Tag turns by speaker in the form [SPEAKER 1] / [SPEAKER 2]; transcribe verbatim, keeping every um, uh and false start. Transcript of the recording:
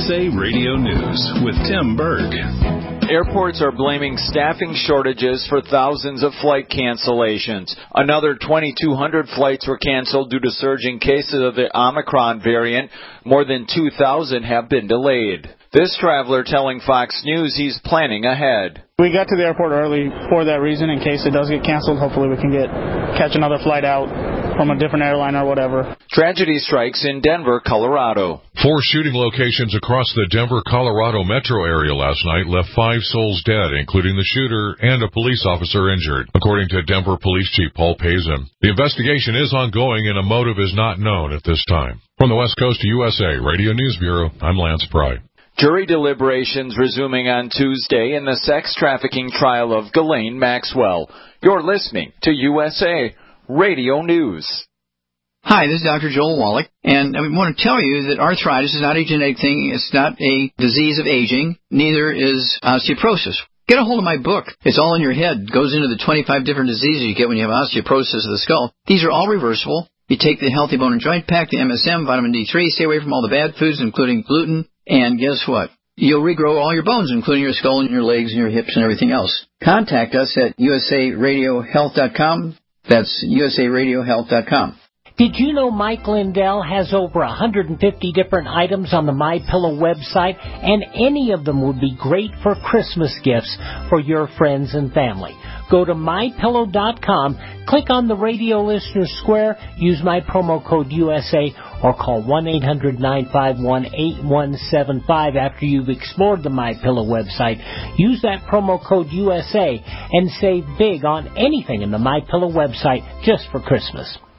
[SPEAKER 1] S A Radio News with Tim Berg.
[SPEAKER 2] Airports are blaming staffing shortages for thousands of flight cancellations. Another twenty-two hundred flights were canceled due to surging cases of the Omicron variant. More than two thousand have been delayed. This traveler telling Fox News he's planning ahead.
[SPEAKER 3] We got to the airport early for that reason, in case it does get canceled. Hopefully we can get catch another flight out from a different airline or whatever.
[SPEAKER 2] Tragedy strikes in Denver, Colorado.
[SPEAKER 4] Four shooting locations across the Denver, Colorado metro area last night left five souls dead, including the shooter and a police officer injured, according to Denver Police Chief Paul Pazin. The investigation is ongoing and a motive is not known at this time. From the West Coast to U S A Radio News Bureau, I'm Lance Pry.
[SPEAKER 2] Jury deliberations resuming on Tuesday in the sex trafficking trial of Ghislaine Maxwell. You're listening to U S A Radio News.
[SPEAKER 5] Hi, this is Doctor Joel Wallach, and I want to tell you that arthritis is not a genetic thing. It's not a disease of aging. Neither is osteoporosis. Get a hold of my book. It's all in your head. It goes into the twenty-five different diseases you get when you have osteoporosis of the skull. These are all reversible. You take the Healthy Bone and Joint Pack, the M S M, vitamin D three, stay away from all the bad foods, including gluten, and guess what? You'll regrow all your bones, including your skull and your legs and your hips and everything else. Contact us at U S A radio health dot com. That's U S A radio health dot com.
[SPEAKER 6] Did you know Mike Lindell has over one hundred fifty different items on the MyPillow website, and any of them would be great for Christmas gifts for your friends and family? Go to my pillow dot com, click on the Radio Listener Square, use my promo code U S A, or call one eight hundred nine five one eight one seven five after you've explored the MyPillow website. Use that promo code U S A and save big on anything in the MyPillow website just for Christmas.